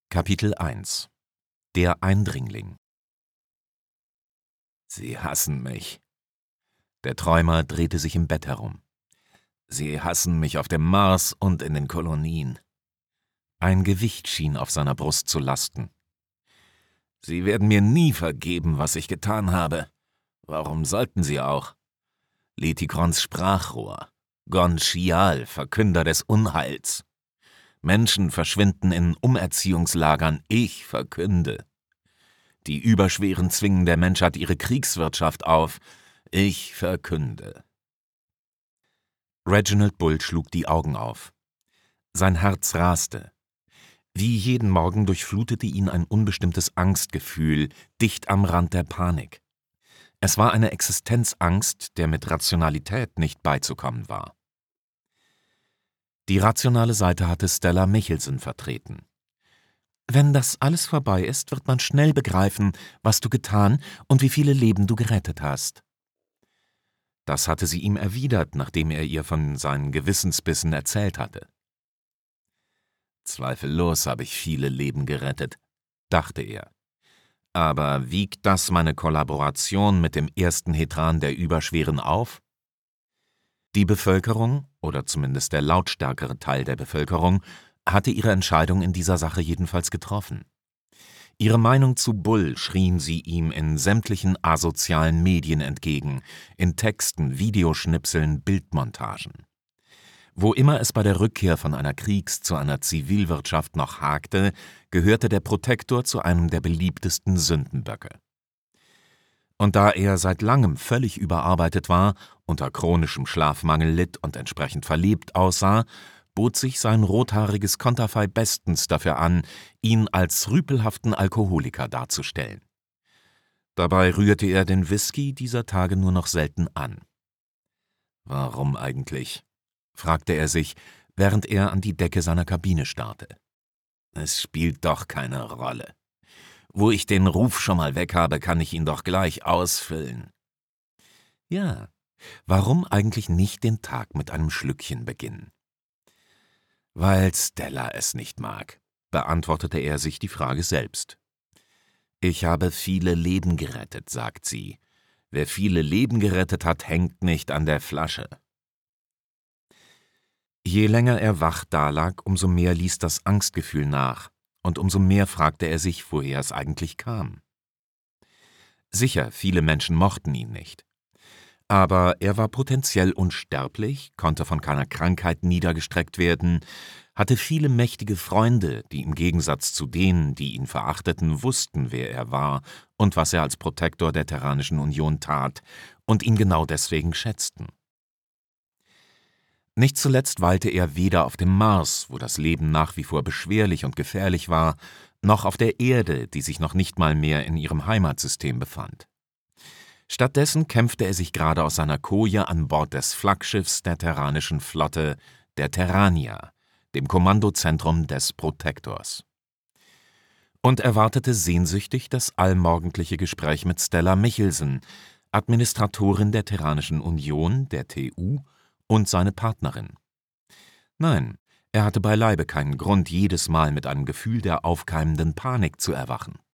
Kapitel 1 Der Eindringling. »Sie hassen mich.« Der Träumer drehte sich im Bett herum. »Sie hassen mich auf dem Mars und in den Kolonien.« Ein Gewicht schien auf seiner Brust zu lasten. »Sie werden mir nie vergeben, was ich getan habe. Warum sollten sie auch? Letikrons Sprachrohr, Gon-Schial, Verkünder des Unheils. Menschen verschwinden in Umerziehungslagern, ich verkünde. Die überschweren zwingen der Menschheit ihre Kriegswirtschaft auf, ich verkünde.« Reginald Bull schlug die Augen auf. Sein Herz raste. Wie jeden Morgen durchflutete ihn ein unbestimmtes Angstgefühl, dicht am Rand der Panik. Es war eine Existenzangst, der mit Rationalität nicht beizukommen war. Die rationale Seite hatte Stella Michelson vertreten. »Wenn das alles vorbei ist, wird man schnell begreifen, was du getan und wie viele Leben du gerettet hast.« Das hatte sie ihm erwidert, nachdem er ihr von seinen Gewissensbissen erzählt hatte. »Zweifellos habe ich viele Leben gerettet«, dachte er. »Aber wiegt das meine Kollaboration mit dem ersten Hetran der Überschweren auf?« Die Bevölkerung, oder zumindest der lautstärkere Teil der Bevölkerung, hatte ihre Entscheidung in dieser Sache jedenfalls getroffen. Ihre Meinung zu Bull schrien sie ihm in sämtlichen asozialen Medien entgegen, in Texten, Videoschnipseln, Bildmontagen. Wo immer es bei der Rückkehr von einer Kriegs- zu einer Zivilwirtschaft noch hakte, gehörte der Protektor zu einem der beliebtesten Sündenböcke. Und da er seit langem völlig überarbeitet war, unter chronischem Schlafmangel litt und entsprechend verlebt aussah, bot sich sein rothaariges Konterfei bestens dafür an, ihn als rüpelhaften Alkoholiker darzustellen. Dabei rührte er den Whisky dieser Tage nur noch selten an. »Warum eigentlich?« fragte er sich, während er an die Decke seiner Kabine starrte. »Es spielt doch keine Rolle. Wo ich den Ruf schon mal weg habe, kann ich ihn doch gleich ausfüllen.« Ja, warum eigentlich nicht den Tag mit einem Schlückchen beginnen? »Weil Stella es nicht mag«, beantwortete er sich die Frage selbst. »Ich habe viele Leben gerettet«, sagt sie. »Wer viele Leben gerettet hat, hängt nicht an der Flasche.« Je länger er wach dalag, umso mehr ließ das Angstgefühl nach, und umso mehr fragte er sich, woher es eigentlich kam. Sicher, viele Menschen mochten ihn nicht. Aber er war potenziell unsterblich, konnte von keiner Krankheit niedergestreckt werden, hatte viele mächtige Freunde, die im Gegensatz zu denen, die ihn verachteten, wussten, wer er war und was er als Protektor der Terranischen Union tat und ihn genau deswegen schätzten. Nicht zuletzt weilte er weder auf dem Mars, wo das Leben nach wie vor beschwerlich und gefährlich war, noch auf der Erde, die sich noch nicht mal mehr in ihrem Heimatsystem befand. Stattdessen kämpfte er sich gerade aus seiner Koje an Bord des Flaggschiffs der terranischen Flotte, der Terrania, dem Kommandozentrum des Protektors. Und erwartete sehnsüchtig das allmorgendliche Gespräch mit Stella Michelson, Administratorin der Terranischen Union, der TU, und seine Partnerin. Nein, er hatte beileibe keinen Grund, jedes Mal mit einem Gefühl der aufkeimenden Panik zu erwachen.